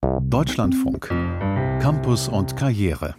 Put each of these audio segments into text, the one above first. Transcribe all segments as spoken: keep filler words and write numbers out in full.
Deutschlandfunk. Campus und Karriere.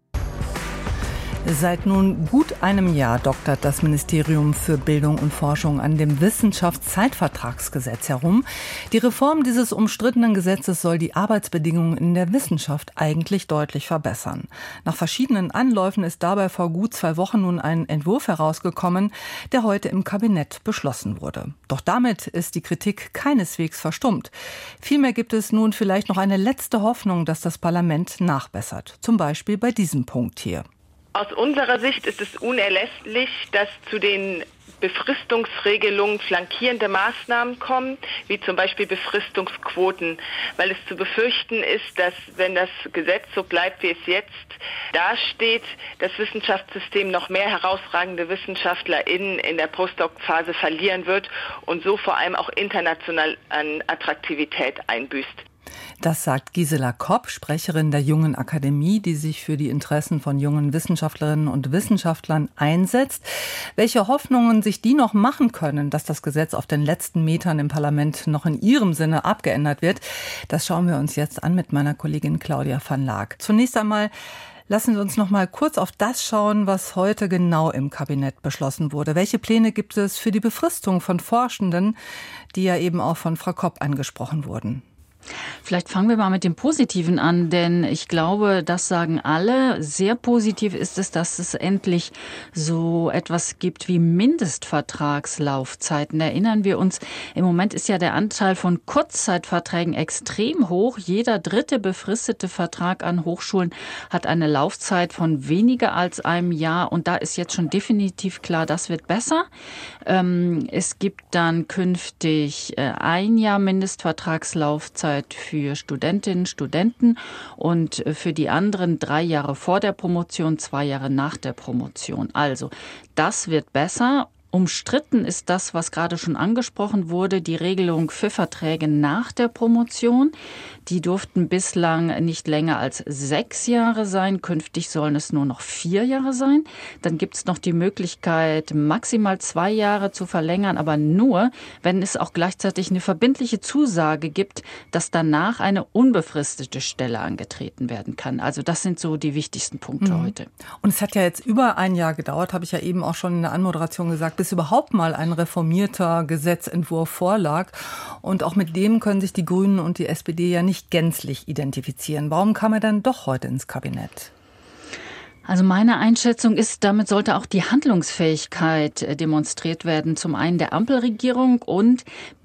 Seit nun gut einem Jahr doktert das Ministerium für Bildung und Forschung an dem Wissenschaftszeitvertragsgesetz herum. Die Reform dieses umstrittenen Gesetzes soll die Arbeitsbedingungen in der Wissenschaft eigentlich deutlich verbessern. Nach verschiedenen Anläufen ist dabei vor gut zwei Wochen nun ein Entwurf herausgekommen, der heute im Kabinett beschlossen wurde. Doch damit ist die Kritik keineswegs verstummt. Vielmehr gibt es nun vielleicht noch eine letzte Hoffnung, dass das Parlament nachbessert. Zum Beispiel bei diesem Punkt hier. Aus unserer Sicht ist es unerlässlich, dass zu den Befristungsregelungen flankierende Maßnahmen kommen, wie zum Beispiel Befristungsquoten, weil es zu befürchten ist, dass, wenn das Gesetz so bleibt, wie es jetzt dasteht, das Wissenschaftssystem noch mehr herausragende WissenschaftlerInnen in der Postdoc-Phase verlieren wird und so vor allem auch international an Attraktivität einbüßt. Das sagt Gisela Kopp, Sprecherin der Jungen Akademie, die sich für die Interessen von jungen Wissenschaftlerinnen und Wissenschaftlern einsetzt. Welche Hoffnungen sich die noch machen können, dass das Gesetz auf den letzten Metern im Parlament noch in ihrem Sinne abgeändert wird, das schauen wir uns jetzt an mit meiner Kollegin Claudia van Laak. Zunächst einmal lassen Sie uns noch mal kurz auf das schauen, was heute genau im Kabinett beschlossen wurde. Welche Pläne gibt es für die Befristung von Forschenden, die ja eben auch von Frau Kopp angesprochen wurden? Vielleicht fangen wir mal mit dem Positiven an, denn ich glaube, das sagen alle. Sehr positiv ist es, dass es endlich so etwas gibt wie Mindestvertragslaufzeiten. Erinnern wir uns, im Moment ist ja der Anteil von Kurzzeitverträgen extrem hoch. Jeder dritte befristete Vertrag an Hochschulen hat eine Laufzeit von weniger als einem Jahr. Und da ist jetzt schon definitiv klar, das wird besser. Es gibt dann künftig ein Jahr Mindestvertragslaufzeit für Studentinnen, Studenten und für die anderen drei Jahre vor der Promotion, zwei Jahre nach der Promotion. Also, das wird besser. Umstritten ist das, was gerade schon angesprochen wurde, die Regelung für Verträge nach der Promotion. Die durften bislang nicht länger als sechs Jahre sein. Künftig sollen es nur noch vier Jahre sein. Dann gibt es noch die Möglichkeit, maximal zwei Jahre zu verlängern, aber nur, wenn es auch gleichzeitig eine verbindliche Zusage gibt, dass danach eine unbefristete Stelle angetreten werden kann. Also das sind so die wichtigsten Punkte mhm. heute. Und es hat ja jetzt über ein Jahr gedauert, habe ich ja eben auch schon in der Anmoderation gesagt, bis überhaupt mal ein reformierter Gesetzentwurf vorlag. Und auch mit dem können sich die Grünen und die S P D ja nicht gänzlich identifizieren. Warum kam er dann doch heute ins Kabinett? Also meine Einschätzung ist, damit sollte auch die Handlungsfähigkeit demonstriert werden. Zum einen der Ampelregierung und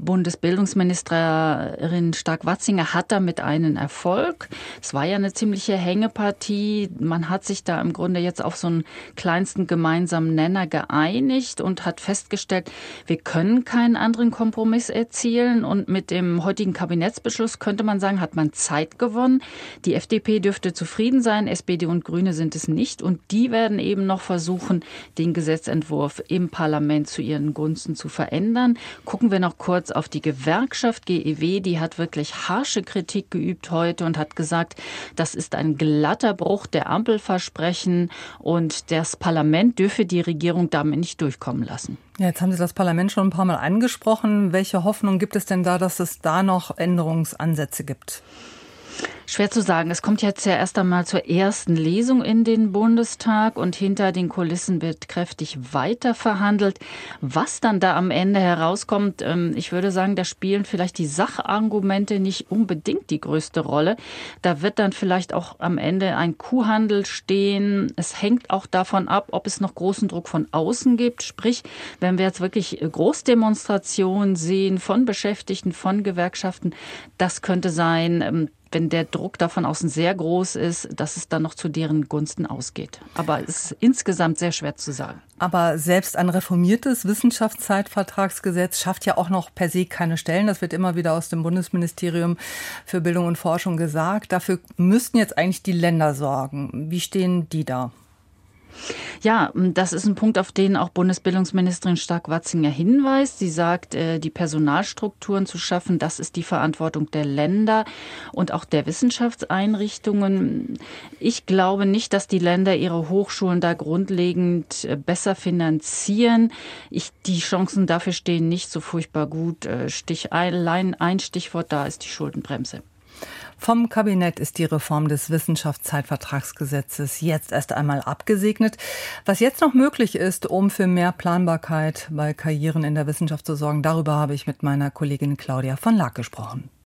Bundesbildungsministerin Stark-Watzinger hat damit einen Erfolg. Es war ja eine ziemliche Hängepartie. Man hat sich da im Grunde jetzt auf so einen kleinsten gemeinsamen Nenner geeinigt und hat festgestellt, wir können keinen anderen Kompromiss erzielen. Und mit dem heutigen Kabinettsbeschluss könnte man sagen, hat man Zeit gewonnen. Die F D P dürfte zufrieden sein, S P D und Grüne sind es nicht. Und die werden eben noch versuchen, den Gesetzentwurf im Parlament zu ihren Gunsten zu verändern. Gucken wir noch kurz auf die Gewerkschaft G E W. Die hat wirklich harsche Kritik geübt heute und hat gesagt, das ist ein glatter Bruch der Ampelversprechen und das Parlament dürfe die Regierung damit nicht durchkommen lassen. Ja, jetzt haben Sie das Parlament schon ein paar Mal angesprochen. Welche Hoffnung gibt es denn da, dass es da noch Änderungsansätze gibt? Schwer zu sagen. Es kommt jetzt ja erst einmal zur ersten Lesung in den Bundestag und hinter den Kulissen wird kräftig weiter verhandelt. Was dann da am Ende herauskommt, ich würde sagen, da spielen vielleicht die Sachargumente nicht unbedingt die größte Rolle. Da wird dann vielleicht auch am Ende ein Kuhhandel stehen. Es hängt auch davon ab, ob es noch großen Druck von außen gibt. Sprich, wenn wir jetzt wirklich Großdemonstrationen sehen von Beschäftigten, von Gewerkschaften, das könnte sein, wenn der Druck da von außen sehr groß ist, dass es dann noch zu deren Gunsten ausgeht. Aber es ist insgesamt sehr schwer zu sagen. Aber selbst ein reformiertes Wissenschaftszeitvertragsgesetz schafft ja auch noch per se keine Stellen. Das wird immer wieder aus dem Bundesministerium für Bildung und Forschung gesagt. Dafür müssten jetzt eigentlich die Länder sorgen. Wie stehen die da? Ja, das ist ein Punkt, auf den auch Bundesbildungsministerin Stark-Watzinger hinweist. Sie sagt, die Personalstrukturen zu schaffen, das ist die Verantwortung der Länder und auch der Wissenschaftseinrichtungen. Ich glaube nicht, dass die Länder ihre Hochschulen da grundlegend besser finanzieren. Ich, die Chancen dafür stehen nicht so furchtbar gut. Stich, allein ein Stichwort da ist die Schuldenbremse. Vom Kabinett ist die Reform des Wissenschaftszeitvertragsgesetzes jetzt erst einmal abgesegnet. Was jetzt noch möglich ist, um für mehr Planbarkeit bei Karrieren in der Wissenschaft zu sorgen, darüber habe ich mit meiner Kollegin Claudia von Laak gesprochen.